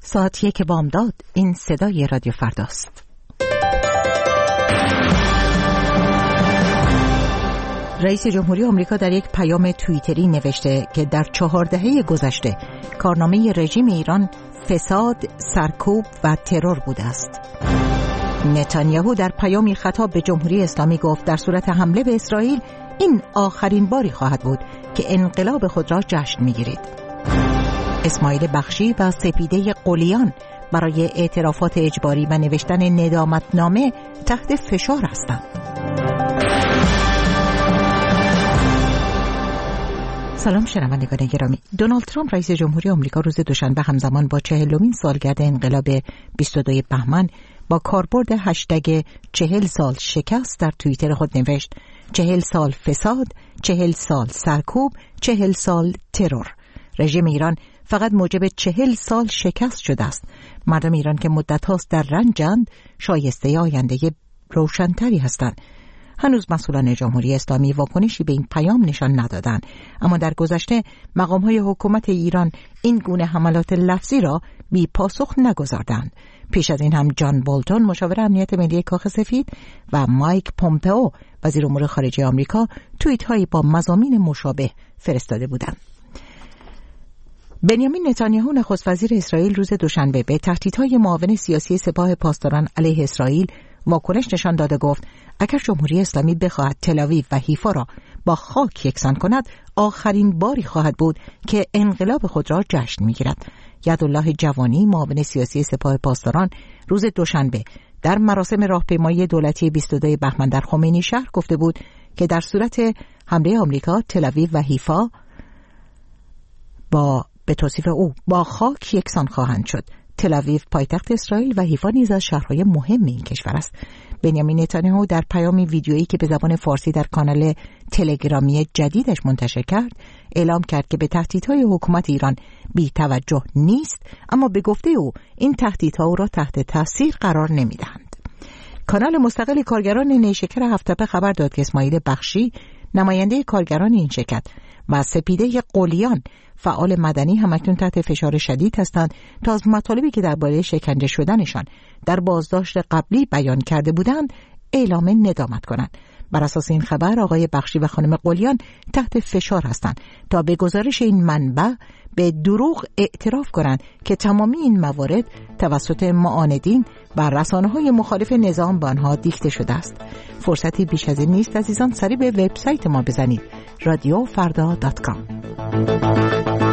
ساعت 1 بامداد. این صدای رادیو فرداست. رئیس جمهوری آمریکا در یک پیام توییتری نوشته که در 4 دهه گذشته کارنامه رژیم ایران فساد، سرکوب و ترور بوده است. نتانیاهو در پیامی خطاب به جمهوری اسلامی گفت در صورت حمله به اسرائیل این آخرین باری خواهد بود که انقلاب خود را جشن می‌گیرید. اسماعیل بخشی و سپیده قلیان برای اعترافات اجباری و نوشتن ندامتنامه تحت فشار هستند. سلام شنوندگان گرامی. دونالد ترامپ رئیس جمهوری آمریکا روز دوشنبه همزمان با 40مین سالگرد انقلاب 22 بهمن با کاربرد هشتگ 40 سال شکست در توییتر خود نوشت 40 سال فساد، 40 سال سرکوب، 40 سال ترور. رژیم ایران فقط موجب 40 سال شکست شده است. مردم ایران که مدت هاست در رنجند شایسته آینده روشن‌تری هستند. هنوز مسئولان جمهوری اسلامی واکنشی به این پیام نشان ندادند، اما در گذشته مقام‌های حکومت ایران این گونه حملات لفظی را بی پاسخ نگذاردند. پیش از این هم جان بولتون مشاور امنیت ملی کاخ سفید و مایک پومپئو وزیر امور خارجه آمریکا توییت‌هایی با مضامین مشابه فرستاده بودند. بنیامین نتانیاهو نخست وزیر اسرائیل روز دوشنبه به تهدیدهای معاون سیاسی سپاه پاسداران علیه اسرائیل واکنش نشان داده گفت اگر جمهوری اسلامی بخواهد تل‌آویو و حیفا را با خاک یکسان کند آخرین باری خواهد بود که انقلاب خود را جشن می‌گیرد. یدالله جوانی معاون سیاسی سپاه پاسداران روز دوشنبه در مراسم راهپیمایی دولتی 22 بهمن در خمینی شهر گفته بود که در صورت حمله آمریکا تل‌آویو و حیفا به توصیف او با خاک یکسان خواهند شد. تل‌آویو پایتخت اسرائیل و حیفا نیز از شهرهای مهم این کشور است. بنیامین نتانیاهو در پیامی ویدیویی که به زبان فارسی در کانال تلگرامی جدیدش منتشر کرد اعلام کرد که به تهدیدهای حکومت ایران بی توجه نیست، اما به گفته او این تهدیدها او را تحت تاثیر قرار نمیدهند. کانال مستقل کارگران نیشکر هفت‌تپه خبر داد که اسماعیل بخشی نماینده کارگران این شرکت و سپیده قلیان فعال مدنی همکنون تحت فشار شدید هستند تا از مطالبی که درباره شکنجه شدنشان در بازداشت قبلی بیان کرده بودند اعلام ندامت کنند. بر اساس این خبر آقای بخشی و خانم قلیان تحت فشار هستند تا به گزارش این منبع به دروغ اعتراف کنند که تمامی این موارد توسط معاندین و رسانه‌های مخالف نظام به آنها دیکته شده است. فرصتی بیش از این نیست عزیزان، سری به وبسایت ما بزنید radiofarda.com.